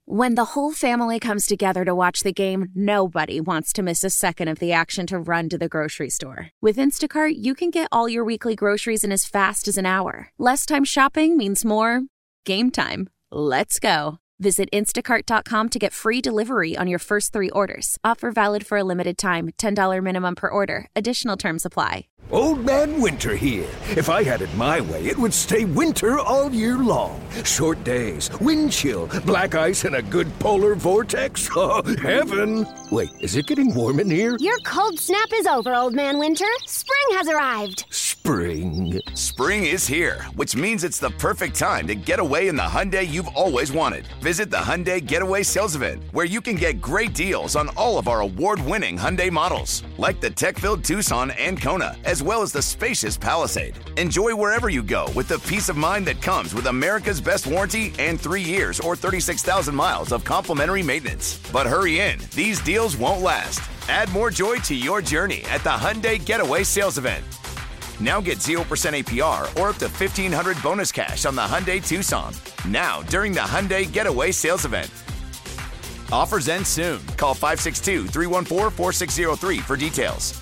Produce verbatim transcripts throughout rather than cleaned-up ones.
When the whole family comes together to watch the game, nobody wants to miss a second of the action to run to the grocery store. With Instacart, you can get all your weekly groceries in as fast as an hour. Less time shopping means more game time. Let's go. Visit instacart dot com to get free delivery on your first three orders. Offer valid for a limited time. ten dollars minimum per order. Additional terms apply. Old Man Winter here. If I had it my way, it would stay winter all year long. Short days, wind chill, black ice, and a good polar vortex. Oh, heaven. Wait, is it getting warm in here? Your cold snap is over, Old Man Winter. Spring has arrived. Spring. Spring is here, which means it's the perfect time to get away in the Hyundai you've always wanted. Visit the Hyundai Getaway Sales Event, where you can get great deals on all of our award-winning Hyundai models, like the tech-filled Tucson and Kona, as well as the spacious Palisade. Enjoy wherever you go with the peace of mind that comes with America's best warranty and three years or thirty-six thousand miles of complimentary maintenance. But hurry in, these deals won't last. Add more joy to your journey at the Hyundai Getaway Sales Event. Now get zero percent A P R or up to fifteen hundred dollars bonus cash on the Hyundai Tucson. Now, during the Hyundai Getaway Sales Event. Offers end soon. Call five six two, three one four, four six zero three for details.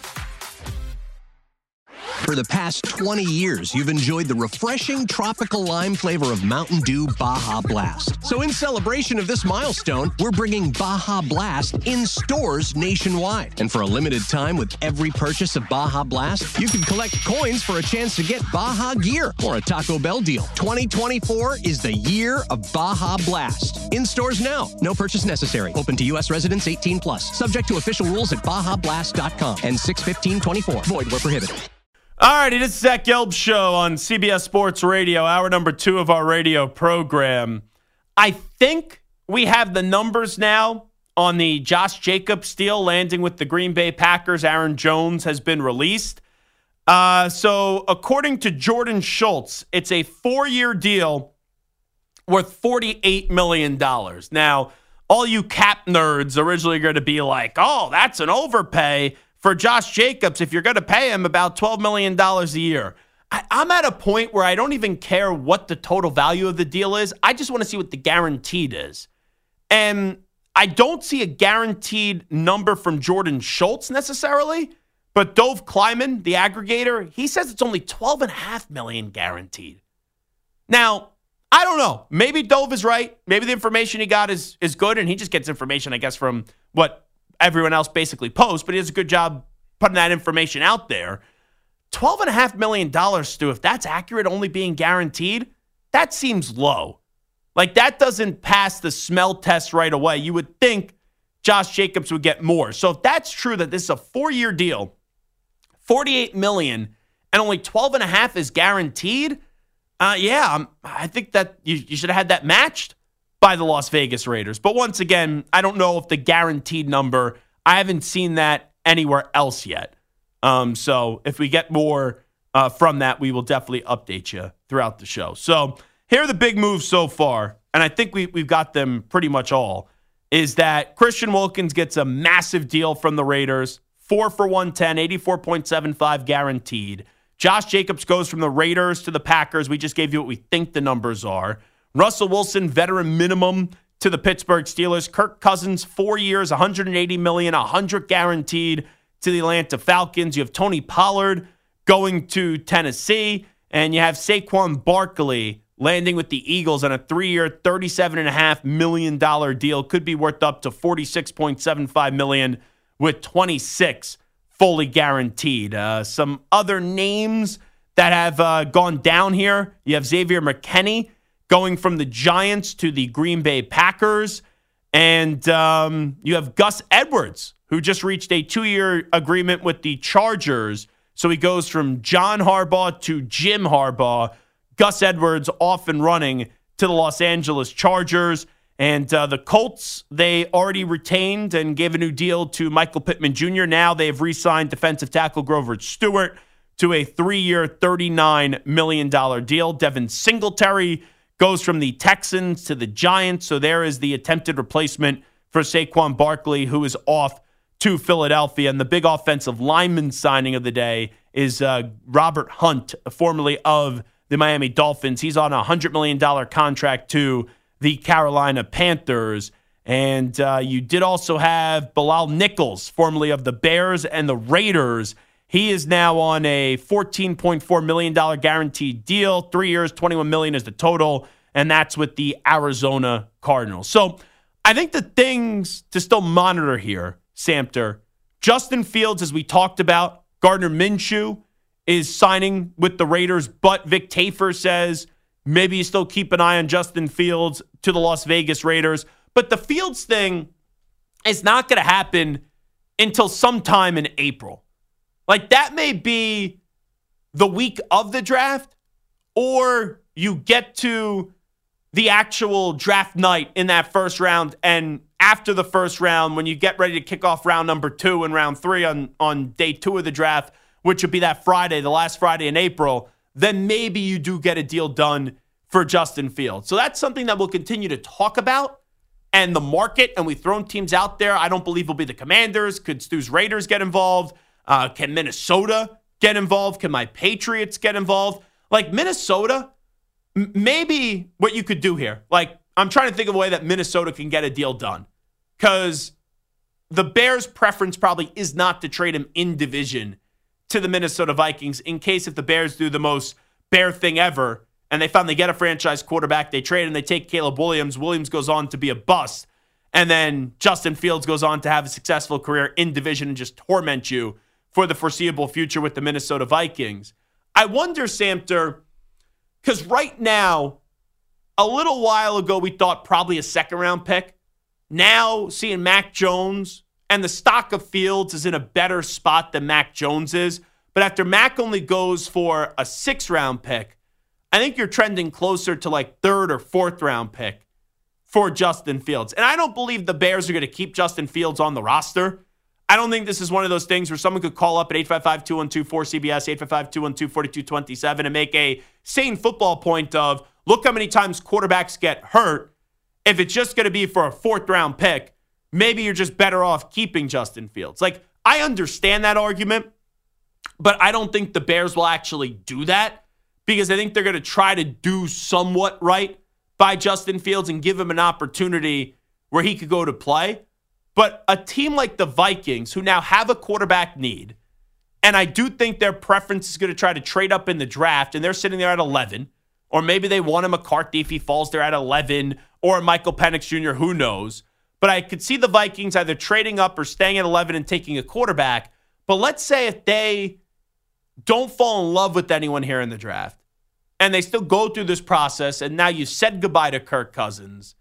For the past twenty years, you've enjoyed the refreshing tropical lime flavor of Mountain Dew Baja Blast. So in celebration of this milestone, we're bringing Baja Blast in stores nationwide. And for a limited time, with every purchase of Baja Blast, you can collect coins for a chance to get Baja gear or a Taco Bell deal. twenty twenty-four is the year of Baja Blast. In stores now. No purchase necessary. Open to U S residents eighteen plus. Subject to official rules at baja blast dot com and six fifteen twenty-four. Void where prohibited. All right, it is Zach Gelb Show on C B S Sports Radio, hour number two of our radio program. I think we have the numbers now on the Josh Jacobs deal landing with the Green Bay Packers. Aaron Jones has been released. Uh, so according to Jordan Schultz, it's a four-year deal worth forty-eight million dollars. Now, all you cap nerds are originally going to be like, oh, that's an overpay for Josh Jacobs if you're going to pay him about twelve million dollars a year. I, I'm at a point where I don't even care what the total value of the deal is. I just want to see what the guaranteed is. And I don't see a guaranteed number from Jordan Schultz necessarily, but Dove Kleiman, the aggregator, he says it's only twelve point five million dollars guaranteed. Now, I don't know. Maybe Dove is right. Maybe the information he got is, is good, and he just gets information, I guess, from what everyone else basically posts, but he does a good job putting that information out there. twelve point five million dollars, Stu, if that's accurate, only being guaranteed, that seems low. Like, that doesn't pass the smell test right away. You would think Josh Jacobs would get more. So if that's true, that this is a four-year deal, forty-eight million dollars, and only twelve point five is guaranteed, uh, yeah, I'm, I think that you, you should have had that matched by the Las Vegas Raiders. But once again, I don't know if the guaranteed number, I haven't seen that anywhere else yet. Um, so if we get more uh, from that, we will definitely update you throughout the show. So here are the big moves so far, and I think we, we've got them pretty much all, is that Christian Wilkins gets a massive deal from the Raiders, four for one ten, eighty-four point seven five guaranteed. Josh Jacobs goes from the Raiders to the Packers. We just gave you what we think the numbers are. Russell Wilson, veteran minimum to the Pittsburgh Steelers. Kirk Cousins, four years, one hundred eighty million dollars, one hundred guaranteed to the Atlanta Falcons. You have Tony Pollard going to Tennessee, and you have Saquon Barkley landing with the Eagles on a three-year, thirty-seven point five million dollars deal. Could be worth up to forty-six point seven five million dollars with twenty-six fully guaranteed. Uh, some other names that have uh, gone down here. You have Xavier McKinney going from the Giants to the Green Bay Packers. And um, you have Gus Edwards, who just reached a two-year agreement with the Chargers. So he goes from John Harbaugh to Jim Harbaugh. Gus Edwards off and running to the Los Angeles Chargers. And uh, the Colts, they already retained and gave a new deal to Michael Pittman Junior Now they've re-signed defensive tackle Grover Stewart to a three-year, thirty-nine million dollars deal. Devin Singletary goes from the Texans to the Giants. So there is the attempted replacement for Saquon Barkley, who is off to Philadelphia. And the big offensive lineman signing of the day is uh, Robert Hunt, formerly of the Miami Dolphins. He's on a one hundred million dollars contract to the Carolina Panthers. And uh, you did also have Bilal Nichols, formerly of the Bears and the Raiders. He is now on a fourteen point four million dollars guaranteed deal. Three years, twenty-one million dollars is the total, and that's with the Arizona Cardinals. So I think the things to still monitor here, Samter, Justin Fields, as we talked about, Gardner Minshew is signing with the Raiders, but Vic Tafur says maybe you still keep an eye on Justin Fields to the Las Vegas Raiders. But the Fields thing is not going to happen until sometime in April. Like, that may be the week of the draft, or you get to the actual draft night in that first round, and after the first round, when you get ready to kick off round number two and round three on, on day two of the draft, which would be that Friday, the last Friday in April, then maybe you do get a deal done for Justin Fields. So that's something that we'll continue to talk about. And the market, and we've thrown teams out there. I don't believe will be the Commanders. Could Stu's Raiders get involved? Uh, can Minnesota get involved? Can my Patriots get involved? Like Minnesota, m- maybe what you could do here. Like, I'm trying to think of a way that Minnesota can get a deal done. Because the Bears' preference probably is not to trade him in division to the Minnesota Vikings in case if the Bears do the most Bear thing ever and they finally get a franchise quarterback, they trade and they take Caleb Williams. Williams goes on to be a bust. And then Justin Fields goes on to have a successful career in division and just torment you for the foreseeable future with the Minnesota Vikings. I wonder, Samter, because right now, a little while ago, we thought probably a second-round pick. Now, seeing Mac Jones, and the stock of Fields is in a better spot than Mac Jones is. But after Mac only goes for a sixth-round pick, I think you're trending closer to like third or fourth-round pick for Justin Fields. And I don't believe the Bears are going to keep Justin Fields on the roster. I don't think this is one of those things where someone could call up at eight five five, two one two, four C B S, eight five five, two one two, four two two seven and make a sane football point of, look how many times quarterbacks get hurt. If it's just going to be for a fourth-round pick, maybe you're just better off keeping Justin Fields. Like, I understand that argument, but I don't think the Bears will actually do that because I think they're going to try to do somewhat right by Justin Fields and give him an opportunity where he could go to play. But a team like the Vikings, who now have a quarterback need, and I do think their preference is going to try to trade up in the draft, and they're sitting there at eleven, or maybe they want a McCarthy if he falls there at eleven, or a Michael Penix Junior, who knows. But I could see the Vikings either trading up or staying at eleven and taking a quarterback. But let's say if they don't fall in love with anyone here in the draft, and they still go through this process, and now you said goodbye to Kirk Cousins,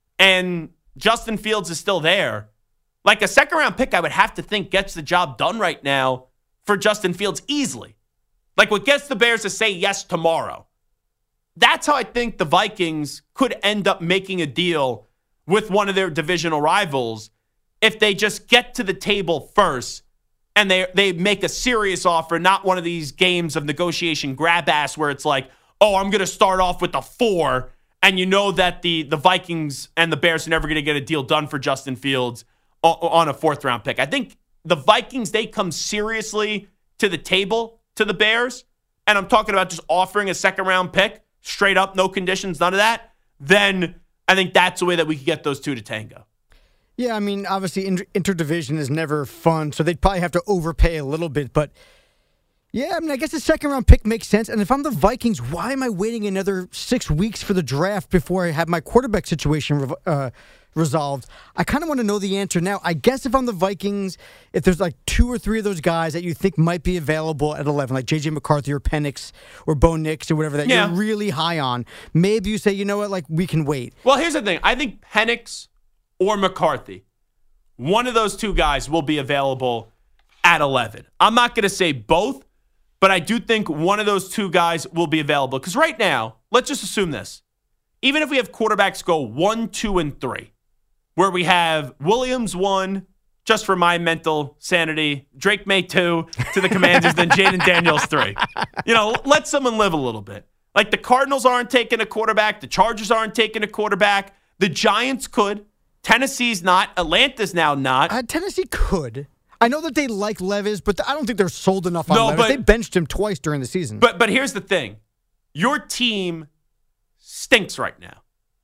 and Justin Fields is still there, like a second-round pick, I would have to think gets the job done right now for Justin Fields easily. Like what gets the Bears to say yes tomorrow. That's how I think the Vikings could end up making a deal with one of their divisional rivals if they just get to the table first and they they make a serious offer, not one of these games of negotiation grab ass where it's like, oh, I'm going to start off with a four, and you know that the, the Vikings and the Bears are never going to get a deal done for Justin Fields on a fourth-round pick. I think the Vikings, they come seriously to the table to the Bears, and I'm talking about just offering a second-round pick, straight up, no conditions, none of that, then I think that's the way that we could get those two to tango. Yeah, I mean, obviously, inter- interdivision is never fun, so they'd probably have to overpay a little bit, but yeah, I mean, I guess the second-round pick makes sense. And if I'm the Vikings, why am I waiting another six weeks for the draft before I have my quarterback situation uh, resolved? I kind of want to know the answer now. I guess if I'm the Vikings, if there's like two or three of those guys that you think might be available at eleven, like J J McCarthy or Penix or Bo Nix or whatever that yeah. you're really high on, maybe you say, you know what, like we can wait. Well, here's the thing. I think Penix or McCarthy, one of those two guys will be available at eleven. I'm not going to say both, but I do think one of those two guys will be available. Because right now, let's just assume this. Even if we have quarterbacks go one, two, and three, where we have Williams one, just for my mental sanity, Drake May two to the Commanders, then Jaden Daniels three. You know, let someone live a little bit. Like the Cardinals aren't taking a quarterback. The Chargers aren't taking a quarterback. The Giants could. Tennessee's not. Atlanta's now not. Uh, Tennessee could. I know that they like Levis, but I don't think they're sold enough on no, Levis. But, they benched him twice during the season. But but here's the thing. Your team stinks right now.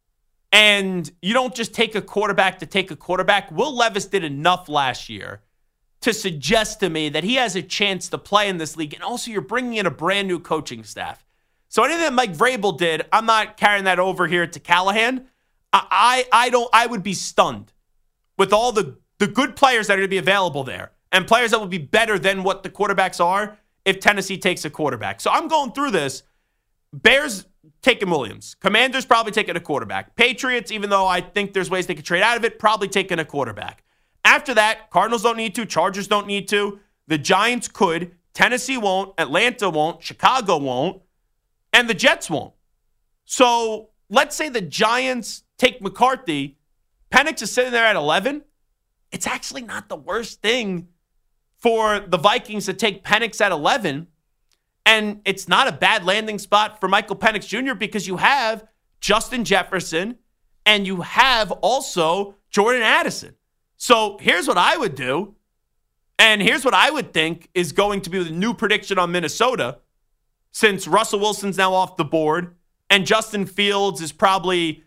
And you don't just take a quarterback to take a quarterback. Will Levis did enough last year to suggest to me that he has a chance to play in this league. And also, you're bringing in a brand new coaching staff. So anything that Mike Vrabel did, I'm not carrying that over here to Callahan. I I, I don't. I would be stunned with all the, the good players that are going to be available there and players that will be better than what the quarterbacks are if Tennessee takes a quarterback. So I'm going through this. Bears taking Williams. Commanders probably taking a quarterback. Patriots, even though I think there's ways they could trade out of it, probably taking a quarterback. After that, Cardinals don't need to. Chargers don't need to. The Giants could. Tennessee won't. Atlanta won't. Chicago won't. And the Jets won't. So let's say the Giants take McCarthy. Penix is sitting there at eleven. It's actually not the worst thing for the Vikings to take Penix at eleven. And it's not a bad landing spot for Michael Penix Junior because you have Justin Jefferson and you have also Jordan Addison. So here's what I would do. And here's what I would think is going to be the new prediction on Minnesota, since Russell Wilson's now off the board and Justin Fields is probably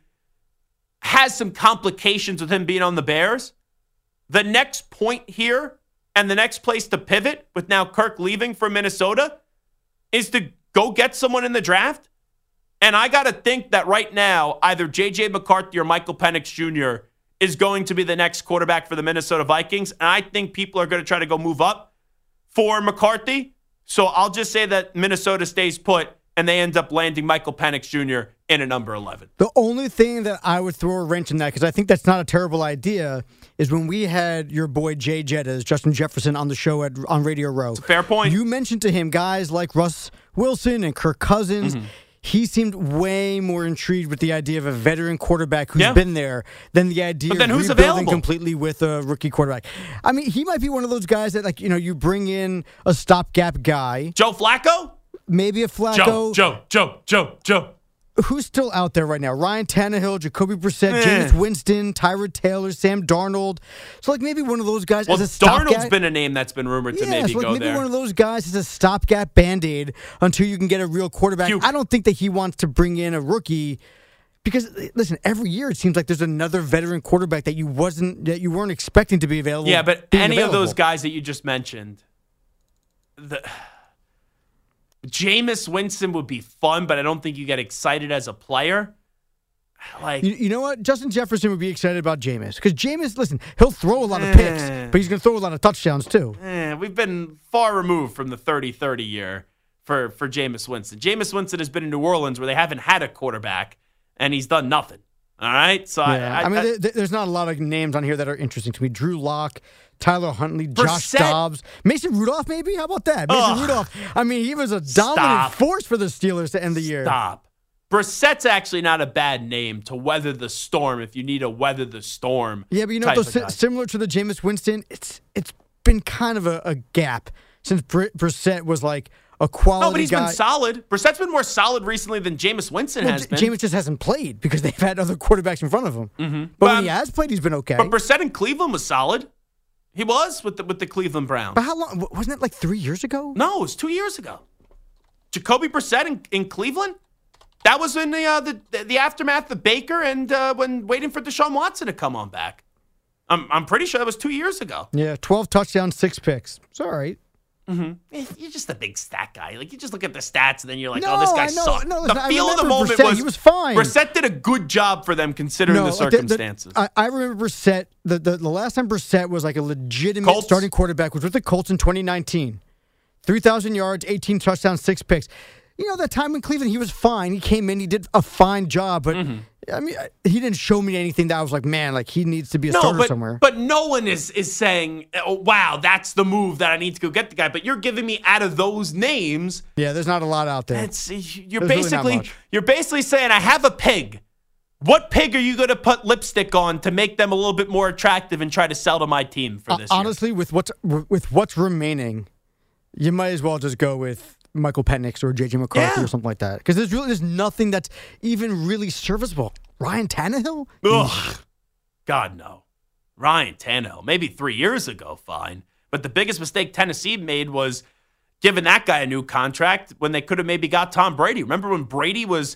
has some complications with him being on the Bears. The next point here and the next place to pivot with now Kirk leaving for Minnesota is to go get someone in the draft. And I got to think that right now, either J J McCarthy or Michael Penix Junior is going to be the next quarterback for the Minnesota Vikings. And I think people are going to try to go move up for McCarthy. So I'll just say that Minnesota stays put and they end up landing Michael Penix Junior in a number eleven. The only thing that I would throw a wrench in that, because I think that's not a terrible idea, is when we had your boy Jay Jettas, Justin Jefferson, on the show at on Radio Row. It's a fair point. You mentioned to him guys like Russ Wilson and Kirk Cousins. Mm-hmm. He seemed way more intrigued with the idea of a veteran quarterback who's yeah. been there than the idea but then of who's rebuilding available? completely with a rookie quarterback. I mean, he might be one of those guys that, like, you know, you bring in a stopgap guy. Joe Flacco? Maybe a Flacco. Joe, Joe, Joe, Joe, Joe. Who's still out there right now? Ryan Tannehill, Jacoby Brissett, eh. Jameis Winston, Tyrod Taylor, Sam Darnold. So, like, maybe one of those guys well, as a stopgap. Darnold's been a name that's been rumored to yeah, maybe so like go maybe there. one of those guys is a stopgap Band-Aid until you can get a real quarterback. Hugh. I don't think that he wants to bring in a rookie because, listen, every year it seems like there's another veteran quarterback that you wasn't that you weren't expecting to be available. Yeah, but any available. of those guys that you just mentioned, the Jameis Winston would be fun, but I don't think you get excited as a player. Like you, you know what? Justin Jefferson would be excited about Jameis because Jameis, listen, he'll throw a lot of picks, but he's going to throw a lot of touchdowns too. Eh, we've been far removed from the thirty thirty year for, for Jameis Winston. Jameis Winston has been in New Orleans where they haven't had a quarterback, and he's done nothing. All right? So yeah. I, I, I mean, I, there, there's not a lot of names on here that are interesting to me. Drew Lock, Tyler Huntley, Brissett. Josh Dobbs, Mason Rudolph, maybe? How about that? Mason Ugh. Rudolph. I mean, he was a dominant Stop. force for the Steelers to end the year. Stop. Brissett's actually not a bad name to weather the storm if you need a weather the storm. Yeah, but you know, though, si- similar to the Jameis Winston, it's it's been kind of a, a gap since Br- Brissett was like a quality guy. No, but he's guy. been solid. Brissett's been more solid recently than Jameis Winston well, has J- been. Jameis just hasn't played because they've had other quarterbacks in front of him. Mm-hmm. But, but when um, he has played, he's been okay. But Brissett in Cleveland was solid. He was with the with the Cleveland Browns. But how long? Wasn't it like three years ago? No, it was two years ago. Jacoby Brissett in, in Cleveland? That was in the, uh, the the aftermath of Baker and uh, when waiting for Deshaun Watson to come on back. I'm I'm pretty sure that was two years ago. Yeah, twelve touchdowns, six picks. It's all right. Mm-hmm. You're just a big stat guy. Like, you just look at the stats and then you're like, no, oh, this guy I know, sucks. no, the listen, feel I of the moment Brissett, was he was fine. Brissett did a good job for them considering no, the like the- circumstances. the, I, I remember Brissett. The, the the last time Brissett was like a legitimate Colts? starting quarterback was with the Colts in twenty nineteen. three thousand yards, eighteen touchdowns, six picks. You know, that time in Cleveland, he was fine. He came in, he did a fine job, but Mm-hmm. I mean, he didn't show me anything that I was like, man, like he needs to be a no, starter but, somewhere. but no one is is saying, oh, wow, that's the move that I need to go get the guy. But you're giving me out of those names. Yeah, there's not a lot out there. It's you're There's really not basically much. you're basically saying I have a pig. What pig are you going to put lipstick on to make them a little bit more attractive and try to sell to my team for this uh, year? honestly, with what's with what's remaining, you might as well just go with Michael Penix or J J McCarthy Yeah. or something like that. Because there's really there's nothing that's even really serviceable. Ryan Tannehill? Ugh. God, no. Ryan Tannehill, maybe three years ago, fine. But the biggest mistake Tennessee made was giving that guy a new contract when they could have maybe got Tom Brady. Remember when Brady was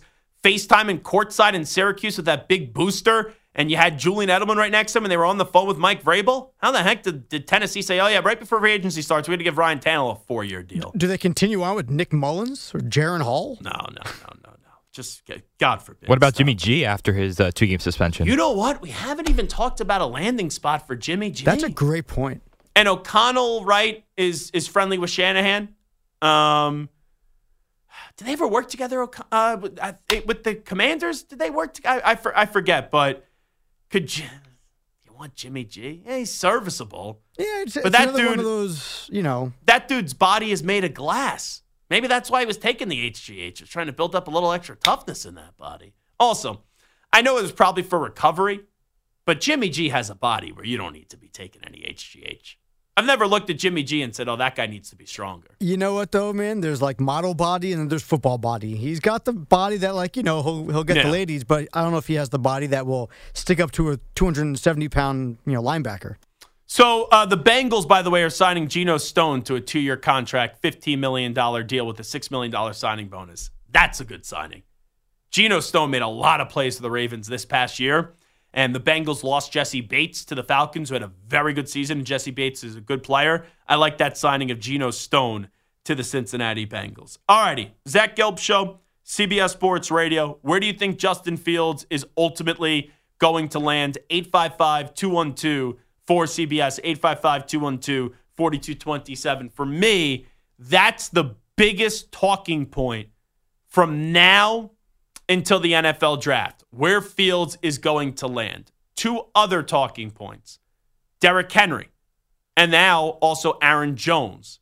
FaceTiming courtside in Syracuse with that big booster, and you had Julian Edelman right next to him, and they were on the phone with Mike Vrabel? How the heck did, did Tennessee say, oh, yeah, right before free agency starts, we had to give Ryan Tannehill a four-year deal? Do they continue on with Nick Mullins or Jaron Hall? No, no, no, no, no. Just, God forbid. What about Stop. Jimmy G after his uh, two-game suspension? You know what? We haven't even talked about a landing spot for Jimmy G. That's a great point. And O'Connell, right, is is friendly with Shanahan. Um, did they ever work together uh, with, with the Commanders? Did they work together? I, I, I forget, but could you, you want Jimmy G? Yeah, he's serviceable. Yeah, it's, but it's that another dude, one of those, you know. That dude's body is made of glass. Maybe that's why he was taking the H G H. He was trying to build up a little extra toughness in that body. Also, I know it was probably for recovery, but Jimmy G has a body where you don't need to be taking any H G H. I've never looked at Jimmy G and said, oh, that guy needs to be stronger. You know what, though, man? There's, like, model body and then there's football body. He's got the body that, like, you know, he'll, he'll get yeah. the ladies, but I don't know if he has the body that will stick up to a two hundred seventy pound, you know, linebacker. So uh, the Bengals, by the way, are signing Geno Stone to a two-year contract, fifteen million dollars deal with a six million dollars signing bonus. That's a good signing. Geno Stone made a lot of plays for the Ravens this past year. And the Bengals lost Jesse Bates to the Falcons, who had a very good season. Jesse Bates is a good player. I like that signing of Geno Stone to the Cincinnati Bengals. All righty, Zach Gelb Show, C B S Sports Radio. Where do you think Justin Fields is ultimately going to land? eight five five, two one two, four C B S, eight five five, two one two, four two two seven. For me, that's the biggest talking point from now until the N F L draft, where Fields is going to land. Two other talking points, Derrick Henry, and now also Aaron Jones.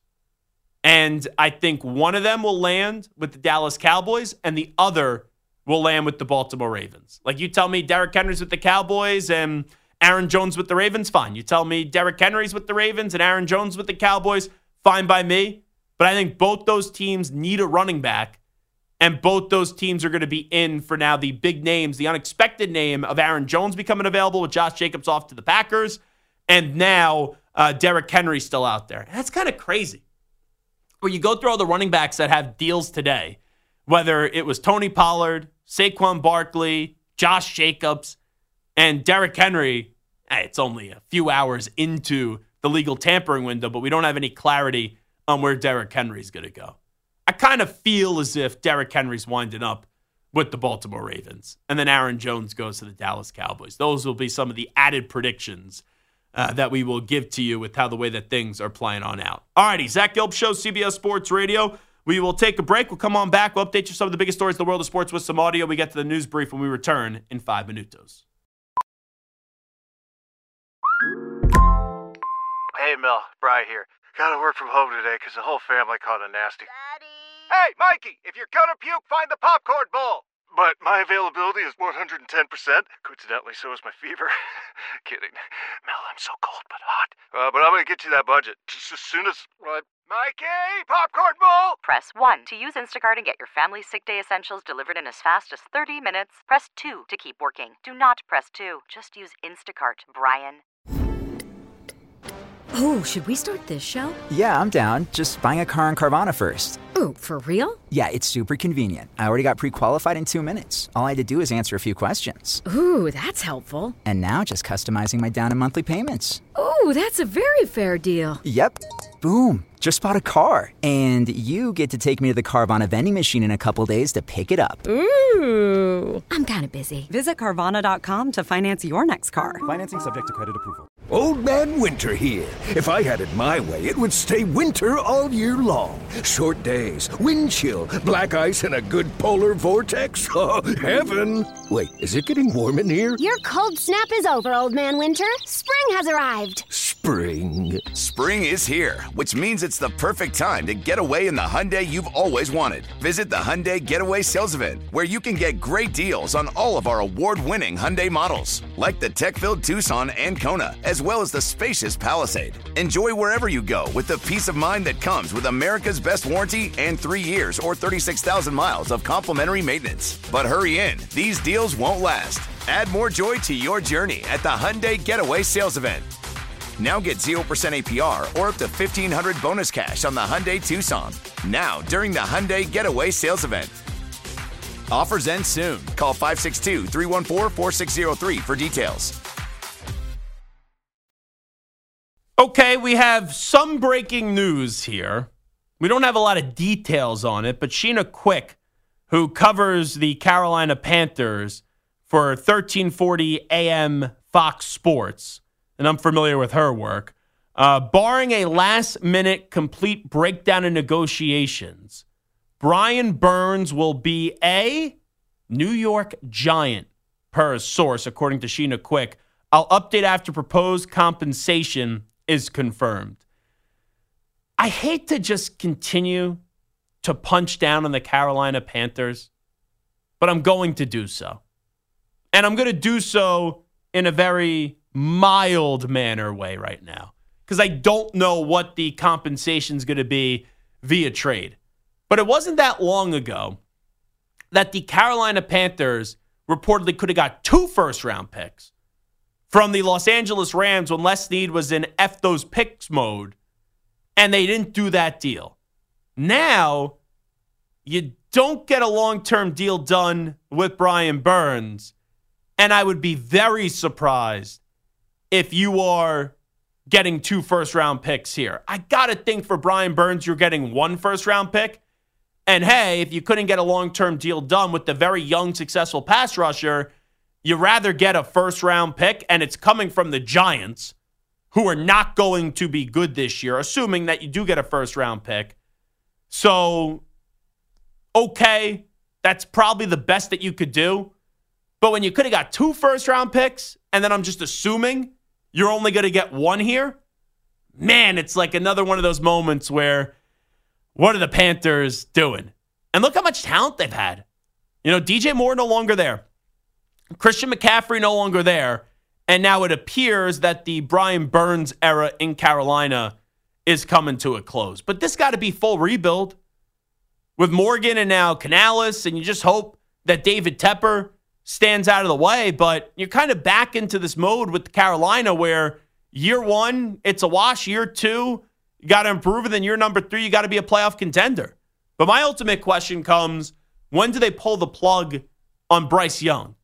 And I think one of them will land with the Dallas Cowboys, and the other will land with the Baltimore Ravens. Like, you tell me Derrick Henry's with the Cowboys and Aaron Jones with the Ravens, fine. You tell me Derrick Henry's with the Ravens and Aaron Jones with the Cowboys, fine by me. But I think both those teams need a running back. And both those teams are going to be in for now the big names, the unexpected name of Aaron Jones becoming available with Josh Jacobs off to the Packers. And now uh, Derrick Henry still out there. And that's kind of crazy. Where you go through all the running backs that have deals today, whether it was Tony Pollard, Saquon Barkley, Josh Jacobs, and Derrick Henry, hey, it's only a few hours into the legal tampering window, but we don't have any clarity on where Derrick Henry's going to go. I kind of feel as if Derrick Henry's winding up with the Baltimore Ravens, and then Aaron Jones goes to the Dallas Cowboys. Those will be some of the added predictions uh, that we will give to you with how the way that things are playing on out. All righty, Zach Gelb Show, C B S Sports Radio. We will take a break. We'll come on back. We'll update you some of the biggest stories in the world of sports with some audio. We get to the news brief when we return in five minutos. Hey, Mel, Bri here. Gotta work from home today because the whole family caught a nasty... Daddy! Hey, Mikey, if you're gonna puke, find the popcorn bowl! But my availability is one hundred ten percent. Coincidentally, so is my fever. Kidding. Mel, I'm so cold but hot. Uh, but I'm gonna get you that budget just as soon as... Uh, Mikey, popcorn bowl! Press one to use Instacart and get your family's sick day essentials delivered in as fast as thirty minutes. Press two to keep working. Do not press two. Just use Instacart, Brian. Oh, should we start this show? Yeah, I'm down. Just buying a car on Carvana first. Ooh, for real? Yeah, it's super convenient. I already got pre-qualified in two minutes. All I had to do is answer a few questions. Ooh, that's helpful. And now just customizing my down and monthly payments. Ooh, that's a very fair deal. Yep. Boom. Just bought a car. And you get to take me to the Carvana vending machine in a couple days to pick it up. Ooh. I'm kind of busy. Visit Carvana dot com to finance your next car. Financing subject to credit approval. Old Man Winter here. If I had it my way, it would stay winter all year long. Short days, wind chill, black ice, and a good polar vortex. Oh, heaven. Wait, is it getting warm in here? Your cold snap is over, Old Man Winter. Spring has arrived. Spring. Spring is here, which means it's the perfect time to get away in the Hyundai you've always wanted. Visit the Hyundai Getaway Sales Event, where you can get great deals on all of our award-winning Hyundai models, like the tech-filled Tucson and Kona, as well as the spacious Palisade. Enjoy wherever you go with the peace of mind that comes with America's best warranty and three years or thirty-six thousand miles of complimentary maintenance. But hurry in, these deals won't last. Add more joy to your journey at the Hyundai Getaway Sales Event. Now get zero percent A P R or up to fifteen hundred dollars bonus cash on the Hyundai Tucson. Now, during the Hyundai Getaway Sales Event. Offers end soon. Call five six two, three one four, four six zero three for details. Okay, we have some breaking news here. We don't have a lot of details on it, but Sheena Quick, who covers the Carolina Panthers for thirteen forty A M Fox Sports, and I'm familiar with her work, uh, barring a last-minute complete breakdown in negotiations, Brian Burns will be a New York Giant, per a source, according to Sheena Quick. I'll update after proposed compensation is confirmed. I hate to just continue to punch down on the Carolina Panthers, but I'm going to do so. And I'm going to do so in a very mild manner way right now, because I don't know what the compensation is going to be via trade. But it wasn't that long ago that the Carolina Panthers reportedly could have got two first-round picks from the Los Angeles Rams when Les Snead was in F those picks mode, and they didn't do that deal. Now, you don't get a long-term deal done with Brian Burns, and I would be very surprised if you are getting two first-round picks here. I got to think for Brian Burns, you're getting one first-round pick. And hey, if you couldn't get a long-term deal done with the very young, successful pass rusher, you rather get a first-round pick, and it's coming from the Giants, who are not going to be good this year, assuming that you do get a first-round pick. So, okay, that's probably the best that you could do. But when you could have got two first-round picks, and then I'm just assuming you're only going to get one here, man, it's like another one of those moments where, what are the Panthers doing? And look how much talent they've had. You know, D J Moore no longer there. Christian McCaffrey no longer there. And now it appears that the Brian Burns era in Carolina is coming to a close. But this got to be full rebuild with Morgan and now Canales, and you just hope that David Tepper stands out of the way. But you're kind of back into this mode with Carolina where year one, it's a wash. Year two, you got to improve. And then year number three, you got to be a playoff contender. But my ultimate question comes, when do they pull the plug on Bryce Young?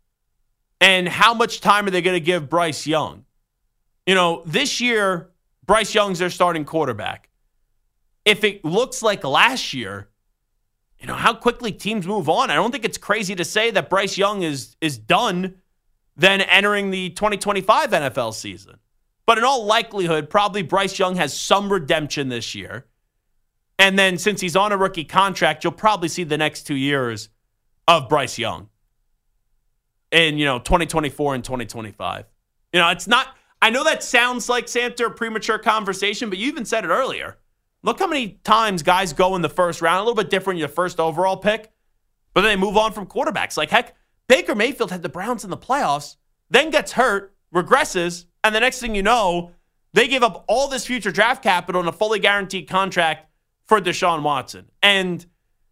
And how much time are they going to give Bryce Young? You know, this year, Bryce Young's their starting quarterback. If it looks like last year, you know, how quickly teams move on. I don't think it's crazy to say that Bryce Young is is done then entering the twenty twenty-five N F L season. But in all likelihood, probably Bryce Young has some redemption this year. And then since he's on a rookie contract, you'll probably see the next two years of Bryce Young in, you know, twenty twenty-four and twenty twenty-five. You know, it's not, I know that sounds like, Santa, a premature conversation, but you even said it earlier. Look how many times guys go in the first round, a little bit different, your first overall pick, but then they move on from quarterbacks. Like, heck, Baker Mayfield had the Browns in the playoffs, then gets hurt, regresses, and the next thing you know, they give up all this future draft capital and a fully guaranteed contract for Deshaun Watson. And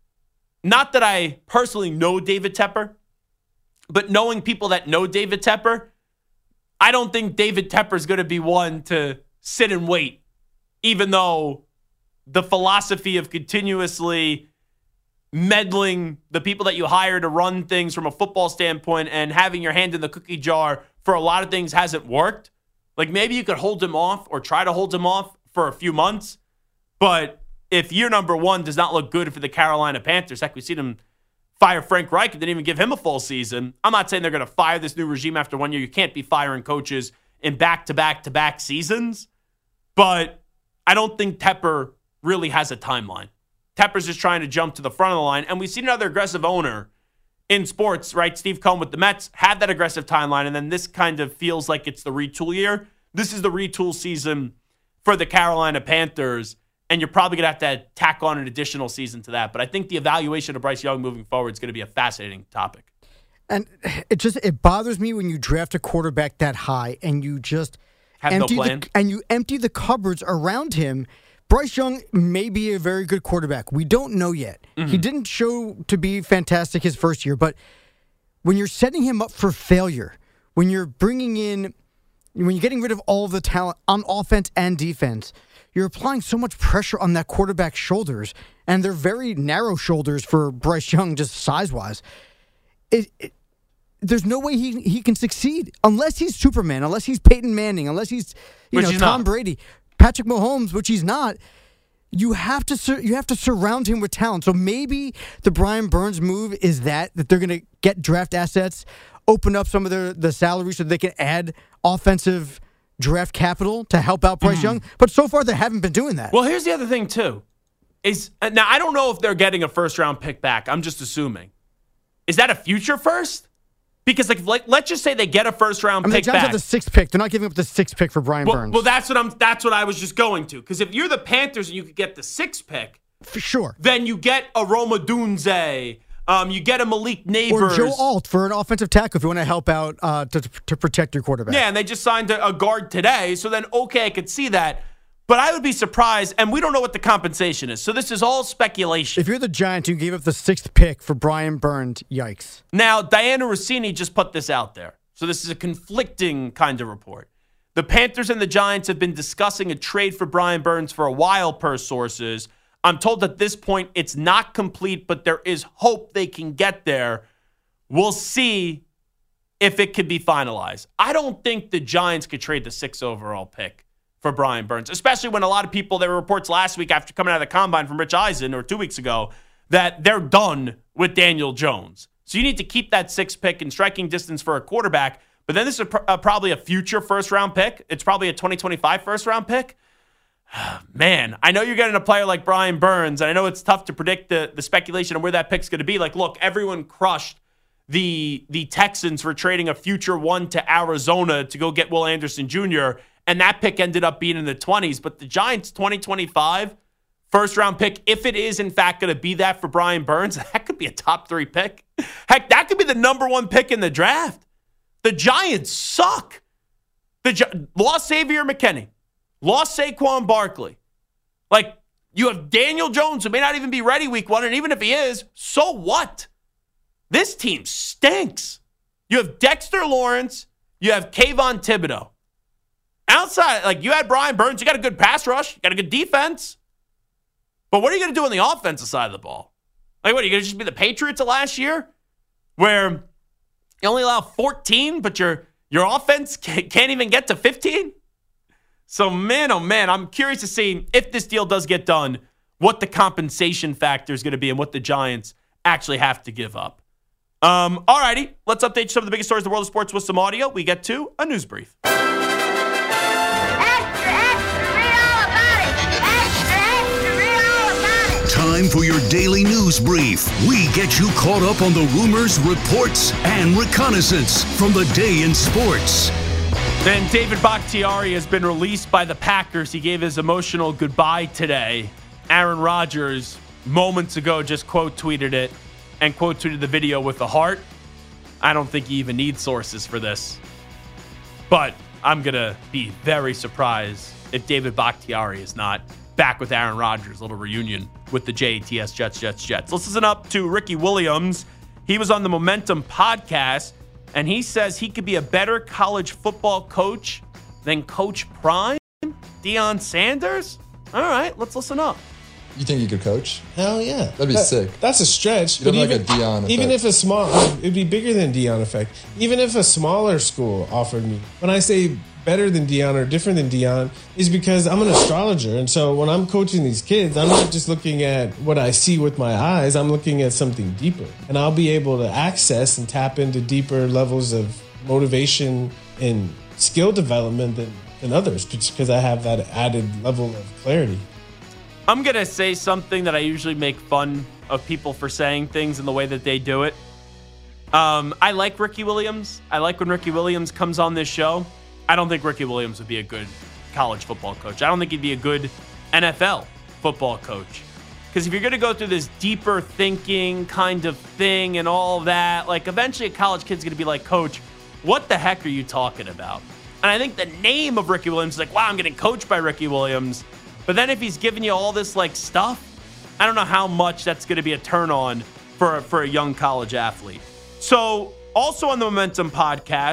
not that I personally know David Tepper, but knowing people that know David Tepper, I don't think David Tepper is going to be one to sit and wait, even though the philosophy of continuously meddling the people that you hire to run things from a football standpoint and having your hand in the cookie jar for a lot of things hasn't worked. Like, maybe you could hold him off or try to hold him off for a few months. But if year number one does not look good for the Carolina Panthers, heck, we've seen them fire Frank Reich and didn't even give him a full season. I'm not saying they're going to fire this new regime after one year. You can't be firing coaches in back-to-back-to-back seasons. But I don't think Tepper really has a timeline. Tepper's just trying to jump to the front of the line. And we've seen another aggressive owner in sports, right? Steve Cohen with the Mets had that aggressive timeline, and then this kind of feels like it's the retool year. This is the retool season for the Carolina Panthers, and you're probably going to have to tack on an additional season to that. But I think the evaluation of Bryce Young moving forward is going to be a fascinating topic. And it just it bothers me when you draft a quarterback that high and you just have empty no plan. The, and you empty the cupboards around him. Bryce Young may be a very good quarterback. We don't know yet. Mm-hmm. He didn't show to be fantastic his first year, but when you're setting him up for failure, when you're bringing in when you're getting rid of all of the talent on offense and defense, you're applying so much pressure on that quarterback's shoulders, and they're very narrow shoulders for Bryce Young, just size-wise. It, it, there's no way he he can succeed unless he's Superman, unless he's Peyton Manning, unless he's you which know he's Tom not. Brady, Patrick Mahomes, which he's not. You have to sur- you have to surround him with talent. So maybe the Brian Burns move is that that they're going to get draft assets, open up some of their the salary so they can add offensive draft capital to help out Bryce mm. Young. But so far they haven't been doing that. Well, here's the other thing too. Is now I don't know if they're getting a first round pick back. I'm just assuming. Is that a future first? Because like, like let's just say they get a first round I mean, pick the Giants back. have the sixth pick. They're not giving up the sixth pick for Brian well, Burns. Well, that's what I'm. That's what I was just going to. Because if you're the Panthers and you could get the sixth pick, for sure, then you get a Roma Dunze. Um, you get a Malik Neighbors. Or Joe Alt for an offensive tackle if you want to help out uh, to to protect your quarterback. Yeah, and they just signed a, a guard today. So then, okay, I could see that. But I would be surprised, and we don't know what the compensation is. So this is all speculation. If you're the Giants, you gave up the sixth pick for Brian Burns, yikes. Now, Diana Rossini just put this out there. So this is a conflicting kind of report. The Panthers and the Giants have been discussing a trade for Brian Burns for a while, per sources. I'm told at this point it's not complete, but there is hope they can get there. We'll see if it could be finalized. I don't think the Giants could trade the sixth overall pick for Brian Burns, especially when a lot of people, there were reports last week after coming out of the combine from Rich Eisen or two weeks ago that they're done with Daniel Jones. So you need to keep that sixth pick in striking distance for a quarterback. But then this is pr- uh, probably a future first-round pick. It's probably a twenty twenty-five first-round pick. Man, I know you're getting a player like Brian Burns, and I know it's tough to predict the, the speculation of where that pick's going to be. Like, look, everyone crushed the, the Texans for trading a future one to Arizona to go get Will Anderson Junior, and that pick ended up being in the twenties. But the Giants' twenty twenty-five first-round pick, if it is, in fact, going to be that for Brian Burns, that could be a top three pick. Heck, that could be the number one pick in the draft. The Giants suck. The Gi- lost Xavier McKinney. Lost Saquon Barkley. Like, you have Daniel Jones, who may not even be ready week one, and even if he is, so what? This team stinks. You have Dexter Lawrence. You have Kayvon Thibodeau. Outside, like, you had Brian Burns. You got a good pass rush. You got a good defense. But what are you going to do on the offensive side of the ball? Like, what, are you going to just be the Patriots of last year? Where you only allow fourteen, but your, your offense can't even get to fifteen? So, man, oh, man, I'm curious to see if this deal does get done, what the compensation factor is going to be and what the Giants actually have to give up. Um, all righty, let's update some of the biggest stories in the world of sports with some audio. We get to a news brief. Extra, extra, read all about it. Extra, extra, read all about it. Time for your daily news brief. We get you caught up on the rumors, reports, and reconnaissance from the day in sports. Then David Bakhtiari has been released by the Packers. He gave his emotional goodbye today. Aaron Rodgers, moments ago, just quote tweeted it and quote tweeted the video with a heart. I don't think he even needs sources for this. But I'm going to be very surprised if David Bakhtiari is not back with Aaron Rodgers. Little reunion with the J A T S Jets, Jets, Jets. Let's listen up to Ricky Williams. He was on the Momentum podcast. And he says he could be a better college football coach than Coach Prime, Deion Sanders. All right, let's listen up. You think you could coach? Hell yeah. That'd be that, sick. That's a stretch. You but don't even, like a Deion effect. Even if a small, it'd be bigger than Deion effect. Even if a smaller school offered me. When I say better than Deion or different than Deion, is because I'm an astrologer. And so when I'm coaching these kids, I'm not just looking at what I see with my eyes. I'm looking at something deeper. And I'll be able to access and tap into deeper levels of motivation and skill development than, than others, just because I have that added level of clarity. I'm going to say something that I usually make fun of people for saying things in the way that they do it. Um, I like Ricky Williams. I like when Ricky Williams comes on this show. I don't think Ricky Williams would be a good college football coach. I don't think he'd be a good N F L football coach. Because if you're going to go through this deeper thinking kind of thing and all of that, like eventually a college kid's going to be like, Coach, what the heck are you talking about? And I think the name of Ricky Williams is like, wow, I'm getting coached by Ricky Williams. But then if he's giving you all this like stuff, I don't know how much that's going to be a turn on for, for a young college athlete. So also on the Momentum podcast,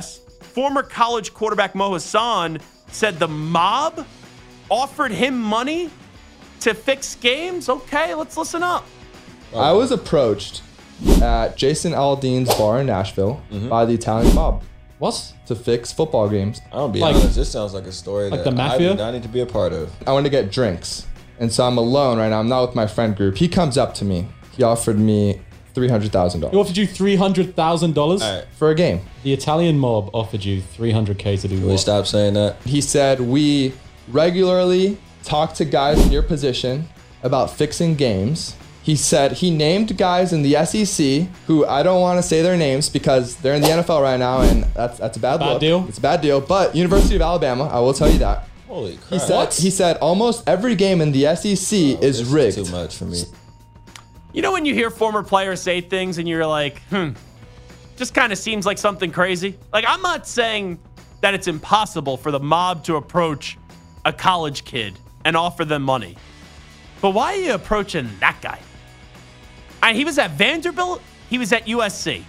former college quarterback Mo Hassan said the mob offered him money to fix games. Okay, let's listen up. I was approached at Jason Aldean's bar in Nashville mm-hmm. by the Italian mob. What? To fix football games. I'll be like, honest, this sounds like a story like that the mafia? I would not need to be a part of. I wanted to get drinks. And so I'm alone right now. I'm not with my friend group. He comes up to me. He offered me three hundred thousand dollars. He offered you three hundred thousand dollars? Right. For a game. The Italian mob offered you three hundred K to do Can what? we stop saying that? He said, we regularly talk to guys in your position about fixing games. He said he named guys in the S E C who I don't want to say their names because they're in the N F L right now, and that's that's a bad, bad look. deal. It's a bad deal. But University of Alabama, I will tell you that. Holy crap! He said What? he said almost every game in the S E C oh, is rigged. Is too much for me. You know when you hear former players say things and you're like, hmm, just kind of seems like something crazy? Like, I'm not saying that it's impossible for the mob to approach a college kid and offer them money. But why are you approaching that guy? I mean, he was at Vanderbilt. He was at U S C.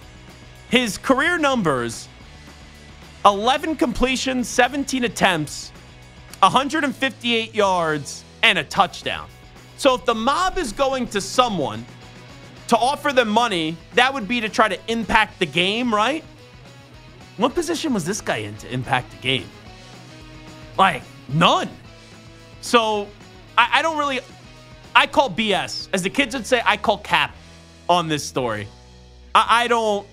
His career numbers, eleven completions, seventeen attempts, one hundred fifty-eight yards, and a touchdown. So if the mob is going to someone to offer them money, that would be to try to impact the game, right? What position was this guy in to impact the game? Like, none. So I, I don't really... I call B S. As the kids would say, I call cap on this story. I, I don't...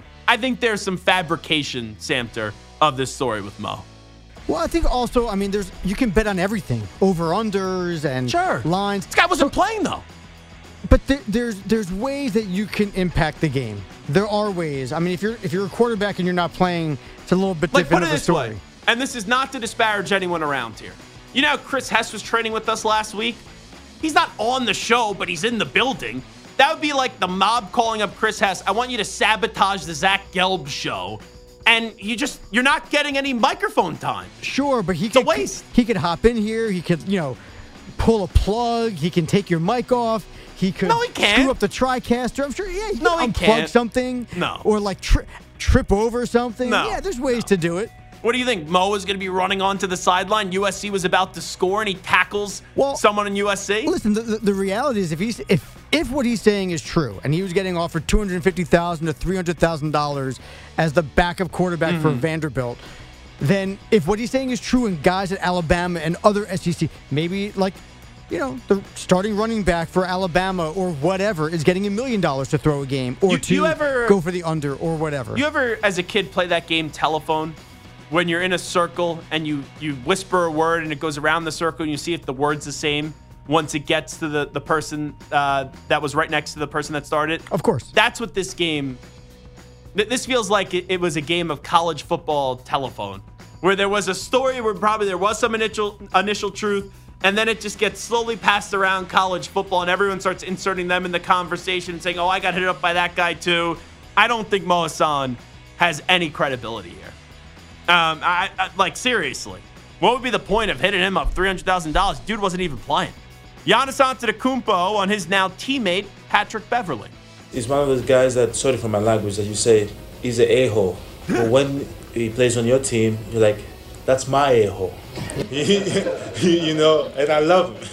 I think there's some fabrication, Samter, of this story with Mo. Well, I think also, I mean, there's you can bet on everything. Over-unders and sure. lines. This guy wasn't so, playing, though. But there, there's there's ways that you can impact the game. There are ways. I mean, if you're if you're a quarterback and you're not playing, it's a little bit like, different put it of a this story. Way, and this is not to disparage anyone around here. You know how Chris Hess was training with us last week? He's not on the show, but he's in the building. That would be like the mob calling up Chris Hess. I want you to sabotage the Zach Gelb show. And you just, you're not getting any microphone time. Sure, but he it's could, a waste. He could hop in here. He could, you know, pull a plug. He can take your mic off. He could no, he can't. screw up the TriCaster. I'm sure, yeah, he no, can he unplug can't. something. No. Or like tri- trip over something. No. Yeah, there's ways no. to do it. What do you think? Mo is going to be running onto the sideline. U S C was about to score, and he tackles well, someone in U S C. Listen, the, the, the reality is, if he's if if what he's saying is true, and he was getting offered two hundred fifty thousand to three hundred thousand dollars as the backup quarterback mm-hmm. for Vanderbilt, then if what he's saying is true, and guys at Alabama and other S E C, maybe like, you know, the starting running back for Alabama or whatever is getting a million dollars to throw a game or you, to you ever, go for the under or whatever. You ever, as a kid, play that game Telephone? When you're in a circle and you, you whisper a word and it goes around the circle and you see if the word's the same once it gets to the, the person uh, that was right next to the person that started? Of course. That's what this game... Th- this feels like it, it was a game of college football telephone where there was a story where probably there was some initial initial truth, and then it just gets slowly passed around college football and everyone starts inserting them in the conversation and saying, oh, I got hit up by that guy too. I don't think Mo Hassan has any credibility here. Um, I, I like seriously, what would be the point of hitting him up three hundred thousand dollars? Dude wasn't even playing. Giannis Antetokounmpo on his now teammate Patrick Beverley. He's one of those guys that, sorry for my language, that you say he's an a-hole. But when he plays on your team, you're like, that's my a-hole. You know, and I love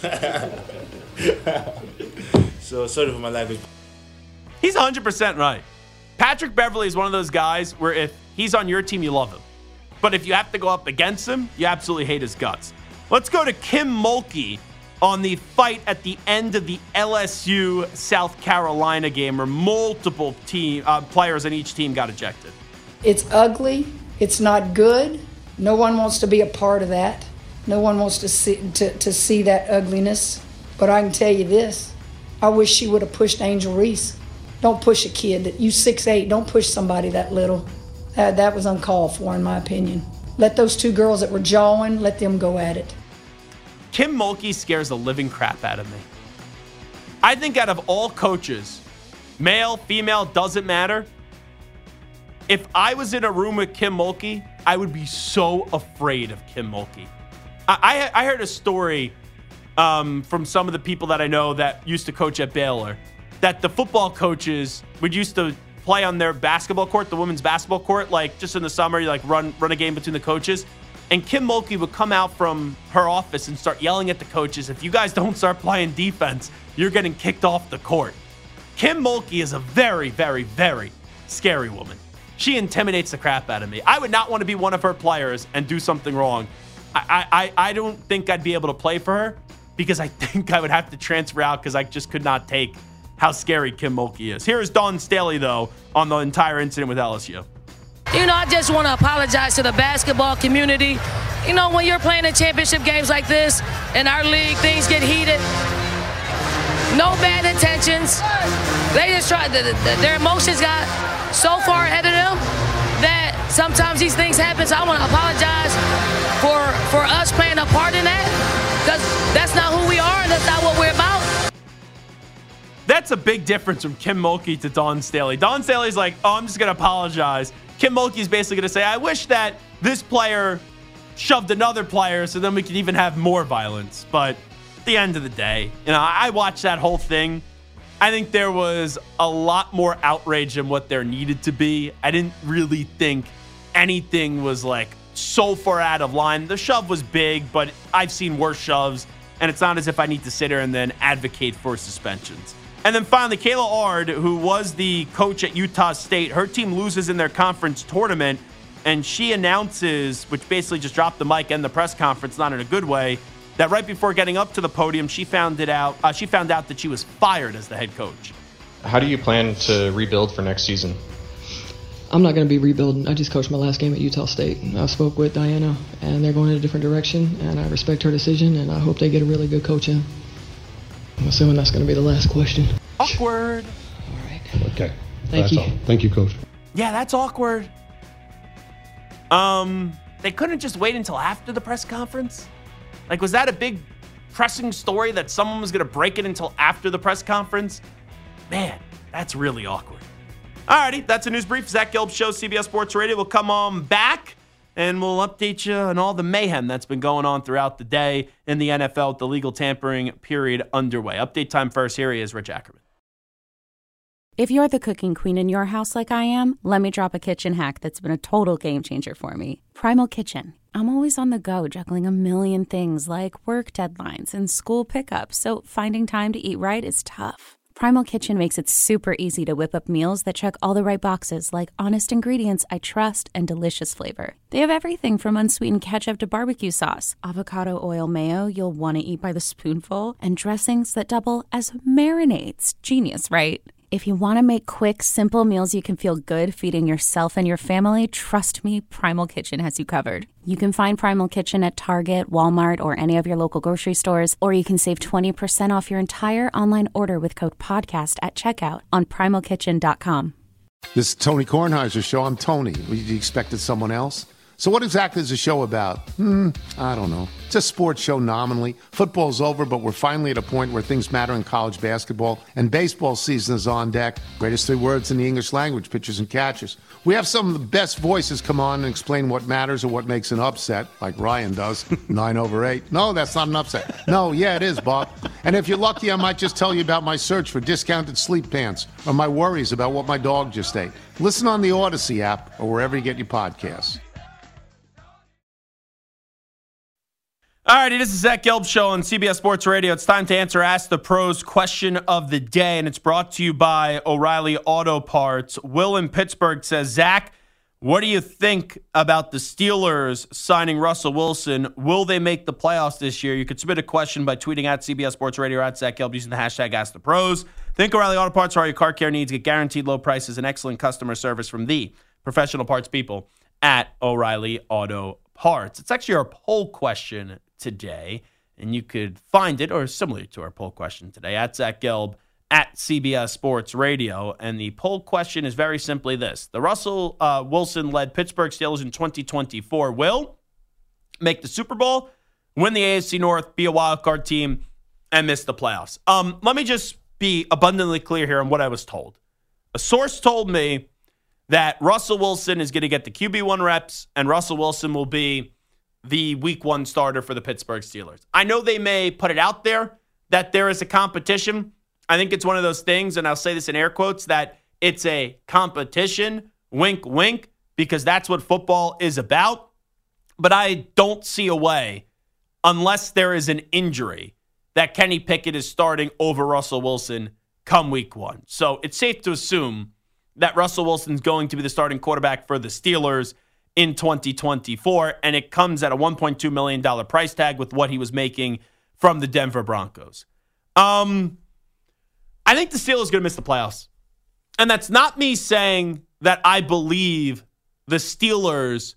him. So sorry for my language. He's one hundred percent right. Patrick Beverley is one of those guys where if he's on your team, you love him. But if you have to go up against him, you absolutely hate his guts. Let's go to Kim Mulkey on the fight at the end of the L S U South Carolina game where multiple team uh, players on each team got ejected. It's ugly. It's not good. No one wants to be a part of that. No one wants to see to, to see that ugliness. But I can tell you this. I wish she would have pushed Angel Reese. Don't push a kid. That you six eight. Don't push somebody that little. That, that was uncalled for, in my opinion. Let those two girls that were jawing, let them go at it. Kim Mulkey scares the living crap out of me. I think out of all coaches, male, female, doesn't matter. If I was in a room with Kim Mulkey, I would be so afraid of Kim Mulkey. I, I, I heard a story um, from some of the people that I know that used to coach at Baylor, that the football coaches would used to play on their basketball court, the women's basketball court, like just in the summer, you like run run a game between the coaches. And Kim Mulkey would come out from her office and start yelling at the coaches, if you guys don't start playing defense, you're getting kicked off the court. Kim Mulkey is a very, very, very scary woman. She intimidates the crap out of me. I would not want to be one of her players and do something wrong. I I, I don't think I'd be able to play for her because I think I would have to transfer out because I just could not take how scary Kim Mulkey is. Here is Dawn Staley, though, on the entire incident with L S U. You know, I just want to apologize to the basketball community. You know, when you're playing in championship games like this, in our league, things get heated. No bad intentions. They just try, the, the, their emotions got so far ahead of them that sometimes these things happen. So I want to apologize for, for us playing a part in that, because that's not who we are and that's not what we're about. That's a big difference from Kim Mulkey to Dawn Staley. Dawn Staley's like, oh, I'm just going to apologize. Kim Mulkey's basically going to say, I wish that this player shoved another player so then we could even have more violence. But at the end of the day, you know, I watched that whole thing. I think there was a lot more outrage than what there needed to be. I didn't really think anything was like so far out of line. The shove was big, but I've seen worse shoves, and it's not as if I need to sit here and then advocate for suspensions. And then finally, Kayla Ard, who was the coach at Utah State, her team loses in their conference tournament, and she announces, which basically just dropped the mic and the press conference, not in a good way, that right before getting up to the podium, she found it out. Uh, she found out that she was fired as the head coach. How do you plan to rebuild for next season? I'm not going to be rebuilding. I just coached my last game at Utah State. I spoke with Diana, and they're going in a different direction, and I respect her decision, and I hope they get a really good coach in. I'm assuming that's going to be the last question. Awkward. All right. Okay. Thank that's you. All. Thank you, Coach. Yeah, that's awkward. Um, they couldn't just wait until after the press conference? Like, was that a big pressing story that someone was going to break it until after the press conference? Man, that's really awkward. Alrighty, that's a news brief. Zach Gelb Show, C B S Sports Radio. We'll come on back, and we'll update you on all the mayhem that's been going on throughout the day in the N F L with the legal tampering period underway. Update time first. Here he is, Rich Ackerman. If you're the cooking queen in your house like I am, let me drop a kitchen hack that's been a total game changer for me. Primal Kitchen. I'm always on the go, juggling a million things like work deadlines and school pickups, so finding time to eat right is tough. Primal Kitchen makes it super easy to whip up meals that check all the right boxes, like honest ingredients I trust and delicious flavor. They have everything from unsweetened ketchup to barbecue sauce, avocado oil mayo you'll want to eat by the spoonful, and dressings that double as marinades. Genius, right? If you want to make quick, simple meals you can feel good feeding yourself and your family, trust me, Primal Kitchen has you covered. You can find Primal Kitchen at Target, Walmart, or any of your local grocery stores, or you can save twenty percent off your entire online order with code PODCAST at checkout on primal kitchen dot com. This is Tony Kornheiser's show. I'm Tony. You expected someone else? So what exactly is the show about? Hmm, I don't know. It's a sports show nominally. Football's over, but we're finally at a point where things matter in college basketball, and baseball season is on deck. Greatest three words in the English language, pitchers and catchers. We have some of the best voices come on and explain what matters or what makes an upset, like Ryan does. Nine over eight. No, that's not an upset. No, yeah, it is, Bob. And if you're lucky, I might just tell you about my search for discounted sleep pants or my worries about what my dog just ate. Listen on the Odyssey app or wherever you get your podcasts. All righty, this is Zach Gelb Show on C B S Sports Radio. It's time to answer Ask the Pros question of the day, and it's brought to you by O'Reilly Auto Parts. Will in Pittsburgh says, Zach, what do you think about the Steelers signing Russell Wilson? Will they make the playoffs this year? You could submit a question by tweeting at C B S Sports Radio or at Zach Gelb using the hashtag Ask the Pros. Think O'Reilly Auto Parts for all your car care needs. Get guaranteed low prices and excellent customer service from the professional parts people at O'Reilly Auto Parts. It's actually our poll question today, and you could find it, or similar to our poll question today, at Zach Gelb, at C B S Sports Radio. And the poll question is very simply this. The Russell uh, Wilson-led Pittsburgh Steelers in twenty twenty-four will make the Super Bowl, win the A F C North, be a wild card team, and miss the playoffs. Um, let me just be abundantly clear here on what I was told. A source told me that Russell Wilson is going to get the Q B one reps, and Russell Wilson will be the week one starter for the Pittsburgh Steelers. I know they may put it out there that there is a competition. I think it's one of those things, and I'll say this in air quotes, that It's a competition, wink, wink, because that's what football is about. But I don't see a way, unless there is an injury, that Kenny Pickett is starting over Russell Wilson come week one. So it's safe to assume that Russell Wilson's going to be the starting quarterback for the Steelers in twenty twenty-four, and it comes at a one point two million dollars price tag with what he was making from the Denver Broncos. Um, I think the Steelers are going to miss the playoffs. And that's not me saying that I believe the Steelers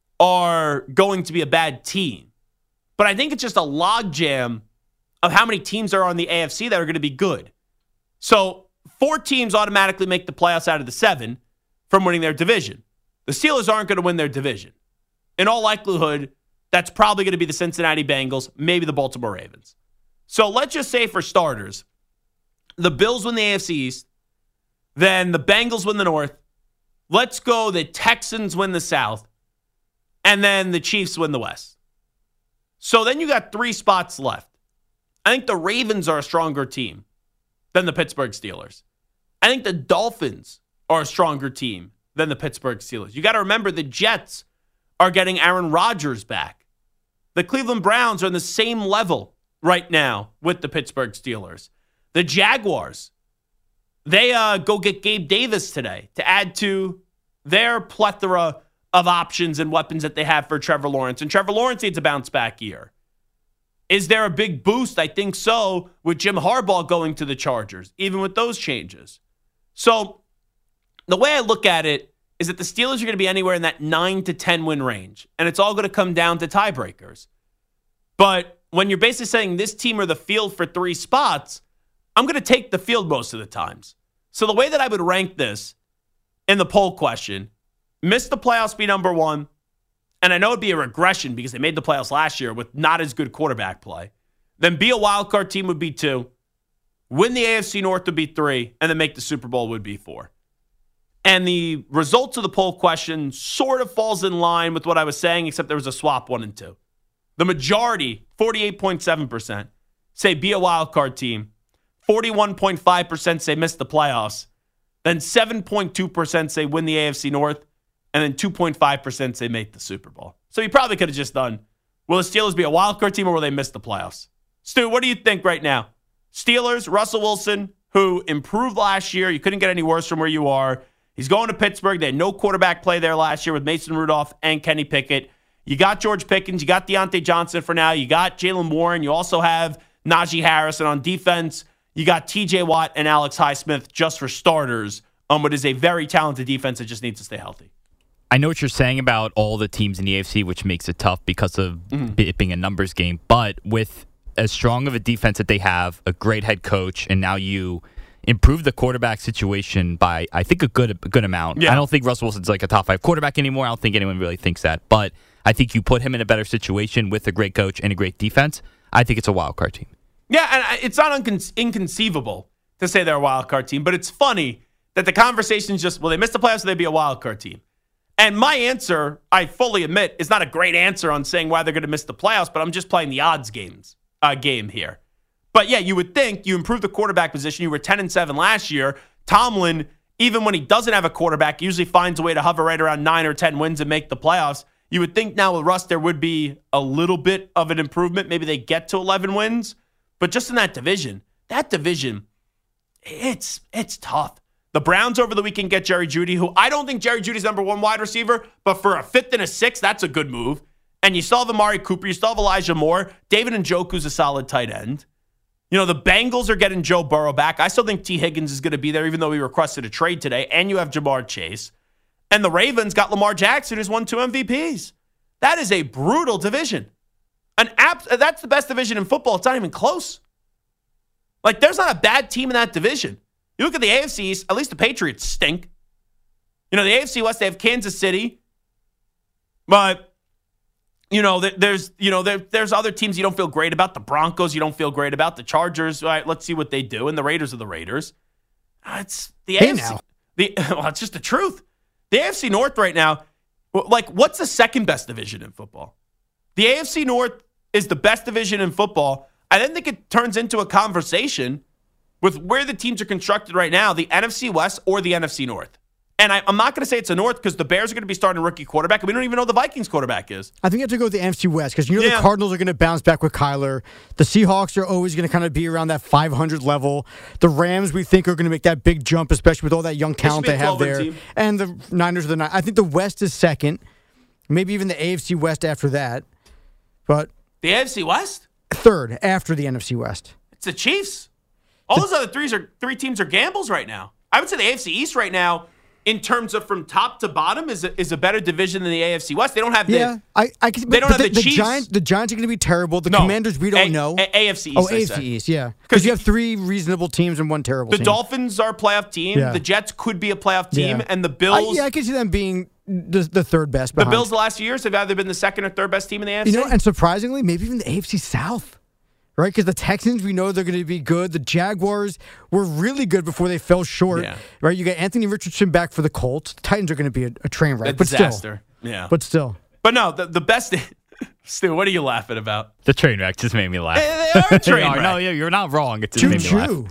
are going to be a bad team. But I think it's just a logjam of how many teams are on the A F C that are going to be good. So four teams automatically make the playoffs out of the seven from winning their division. The Steelers aren't going to win their division. In all likelihood, that's probably going to be the Cincinnati Bengals, maybe the Baltimore Ravens. So let's just say for starters, the Bills win the A F C East, then the Bengals win the North. Let's go the Texans win the South, and then the Chiefs win the West. So then you got three spots left. I think the Ravens are a stronger team than the Pittsburgh Steelers. I think the Dolphins are a stronger team than the Pittsburgh Steelers. You got to remember the Jets are getting Aaron Rodgers back. The Cleveland Browns are on the same level right now with the Pittsburgh Steelers. The Jaguars, they uh, go get Gabe Davis today to add to their plethora of options and weapons that they have for Trevor Lawrence. And Trevor Lawrence needs a bounce-back year. Is there a big boost? I think so, with Jim Harbaugh going to the Chargers, even with those changes. So the way I look at it is that the Steelers are going to be anywhere in that nine to ten win range, and it's all going to come down to tiebreakers. But when you're basically saying this team are the field for three spots, I'm going to take the field most of the times. So the way that I would rank this in the poll question, miss the playoffs, be number one. And I know it'd be a regression because they made the playoffs last year with not as good quarterback play. Then be a wild card team would be two. Win the A F C North would be three. And then make the Super Bowl would be four. And the results of the poll question sort of falls in line with what I was saying, except there was a swap one and two. The majority, forty-eight point seven percent, say be a wild card team. forty-one point five percent say miss the playoffs. Then seven point two percent say win the A F C North. And then two point five percent say make the Super Bowl. So you probably could have just done, will the Steelers be a wild card team or will they miss the playoffs? Stu, what do you think right now? Steelers, Russell Wilson, who improved last year. You couldn't get any worse from where you are. He's going to Pittsburgh. They had no quarterback play there last year with Mason Rudolph and Kenny Pickett. You got George Pickens. You got Deontay Johnson for now. You got Jaylen Warren. You also have Najee Harris. And on defense, you got T J Watt and Alex Highsmith just for starters. Um, but is a very talented defense that just needs to stay healthy. I know what you're saying about all the teams in the A F C, which makes it tough because of mm-hmm. it being a numbers game. But with as strong of a defense that they have, a great head coach, and now you improve the quarterback situation by, I think, a good a good amount. Yeah. I don't think Russell Wilson's like a top five quarterback anymore. I don't think anyone really thinks that. But I think you put him in a better situation with a great coach and a great defense. I think it's a wild card team. Yeah, and it's not uncon- inconceivable to say they're a wild card team, but it's funny that the conversation is just, will they miss the playoffs or they be a wild card team? And my answer, I fully admit, is not a great answer on saying why they're going to miss the playoffs, but I'm just playing the odds games uh, game here. But yeah, you would think you improve the quarterback position. You were ten and seven last year. Tomlin, even when he doesn't have a quarterback, usually finds a way to hover right around nine or ten wins and make the playoffs. You would think now with Russ there would be a little bit of an improvement. Maybe they get to eleven wins. But just in that division, that division, it's it's tough. The Browns over the weekend get Jerry Jeudy, who I don't think Jerry Judy's number one wide receiver, but for a fifth and a sixth, that's a good move. And you still have Amari Cooper, you still have Elijah Moore, David Njoku's a solid tight end. You know, the Bengals are getting Joe Burrow back. I still think T. Higgins is going to be there, even though he requested a trade today. And you have Jamar Chase. And the Ravens got Lamar Jackson, who's won two M V Ps. That is a brutal division. An app, that's the best division in football. It's not even close. Like, there's not a bad team in that division. You look at the A F C East, at least the Patriots stink. You know, the A F C West, they have Kansas City. But, you know, there's you know there, there's other teams you don't feel great about. The Broncos you don't feel great about. The Chargers, all right, let's see what they do. And the Raiders are the Raiders. It's the hey A F C. Now. The, well, it's just the truth. The A F C North right now, like, what's the second best division in football? The A F C North is the best division in football. I then think it turns into a conversation with where the teams are constructed right now, the N F C West or the N F C North. And I, I'm not going to say it's a North because the Bears are going to be starting a rookie quarterback, and we don't even know who the Vikings quarterback is. I think you have to go with the N F C West because you know Yeah. the Cardinals are going to bounce back with Kyler. The Seahawks are always going to kind of be around that five hundred level. The Rams, we think, are going to make that big jump, especially with all that young talent be a they have twelve-win there. team. And the Niners are the nine. I think the West is second, maybe even the A F C West after that. But The A F C West? third after the N F C West. It's the Chiefs. All those other threes are three teams are gambles right now. I would say the A F C East right now, in terms of from top to bottom, is a, is a better division than the A F C West. They don't have the Yeah, I, I can, they but, don't but have the, the Chiefs. Giants. The Giants are going to be terrible. The No. Commanders, we don't A- know. A- AFC East, Oh, I A F C said. East, yeah. Because you have three reasonable teams and one terrible The team. Dolphins are a playoff team. Yeah. The Jets could be a playoff team, Yeah. and the I, Bills. yeah, I can see them being the, the third best. the Behind. Bills the last few years have either been the second or third best team in the A F C. You know, and surprisingly, maybe even the A F C South, right? Because the Texans, we know they're going to be good. The Jaguars were really good before they fell short, Yeah. right? You got Anthony Richardson back for the Colts. The Titans are going to be a, a train wreck, A but disaster. still, Yeah. but still, But no, the, the best. Stu, what are you laughing about? The train wreck just made me laugh. They, they are a train They are. wreck. No, yeah, you're not wrong. It just made me laugh. Choo-choo.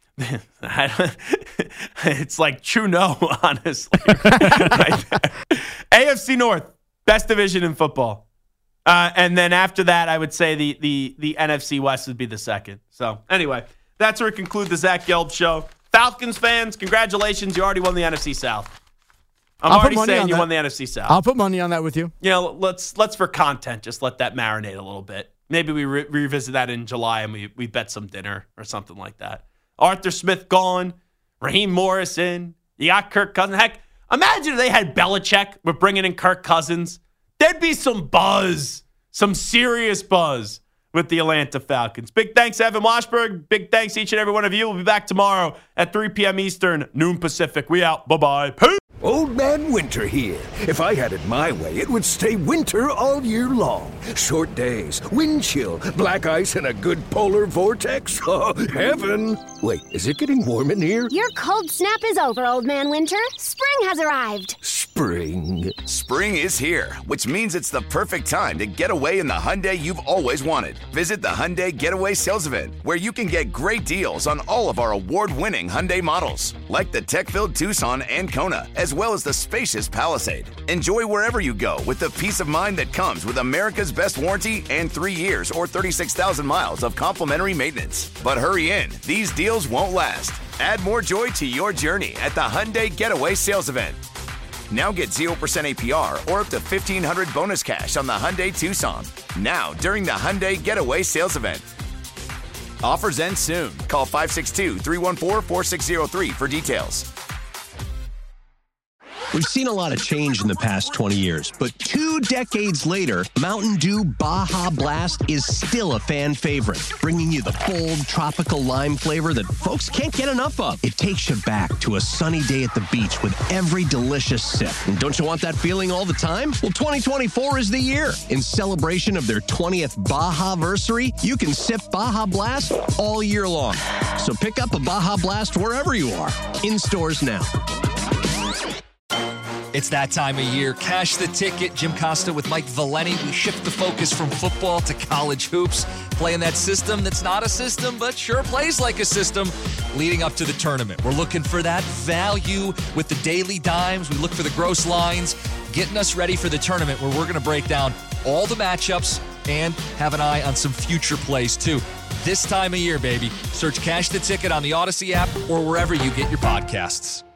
I don't- it's like true no, honestly. Right there. A F C North, best division in football. Uh, and then after that, I would say the, the, the N F C West would be the second. So anyway, that's where we conclude the Zach Gelb Show. Falcons fans, congratulations. You already won the N F C South. I'm I'll put already money saying on you that. won the N F C South. I'll put money on that with you. You know, let's let's for content just let that marinate a little bit. Maybe we re- revisit that in July and we we bet some dinner or something like that. Arthur Smith gone, Raheem Morrison, you got Kirk Cousins. Heck, imagine if they had Belichick with bringing in Kirk Cousins. There'd be some buzz, some serious buzz with the Atlanta Falcons. Big thanks to Evan Washburn. Big thanks to each and every one of you. We'll be back tomorrow at three p.m. Eastern, noon Pacific. We out. Bye-bye. Peace. Old Man Winter here. If I had it my way, it would stay winter all year long. Short days, wind chill, black ice, and a good polar vortex. Oh, heaven. Wait, is it getting warm in here? Your cold snap is over, Old Man Winter. Spring has arrived. Spring. Spring is here, which means it's the perfect time to get away in the Hyundai you've always wanted. Visit the Hyundai Getaway Sales Event, where you can get great deals on all of our award-winning Hyundai models, like the tech-filled Tucson and Kona, as well as the spacious Palisade. Enjoy wherever you go with the peace of mind that comes with America's best warranty and three years or thirty-six thousand miles of complimentary maintenance. But hurry in, these deals won't last. Add more joy to your journey at the Hyundai Getaway Sales Event. Now get zero percent A P R or up to fifteen hundred dollars bonus cash on the Hyundai Tucson. Now, during the Hyundai Getaway Sales Event. Offers end soon. Call five six two, three one four, four six zero three for details. We've seen a lot of change in the past twenty years, but two decades later, Mountain Dew Baja Blast is still a fan favorite, bringing you the bold, tropical lime flavor that folks can't get enough of. It takes you back to a sunny day at the beach with every delicious sip. And don't you want that feeling all the time? Well, twenty twenty-four is the year. In celebration of their twentieth Baja-versary, you can sip Baja Blast all year long. So pick up a Baja Blast wherever you are. In stores now. It's that time of year. Cash the Ticket. Jim Costa with Mike Valeni. We shift the focus from football to college hoops, playing that system that's not a system, but sure plays like a system leading up to the tournament. We're looking for that value with the daily dimes. We look for the gross lines, getting us ready for the tournament where we're going to break down all the matchups and have an eye on some future plays too. This time of year, baby. Search Cash the Ticket on the Odyssey app or wherever you get your podcasts.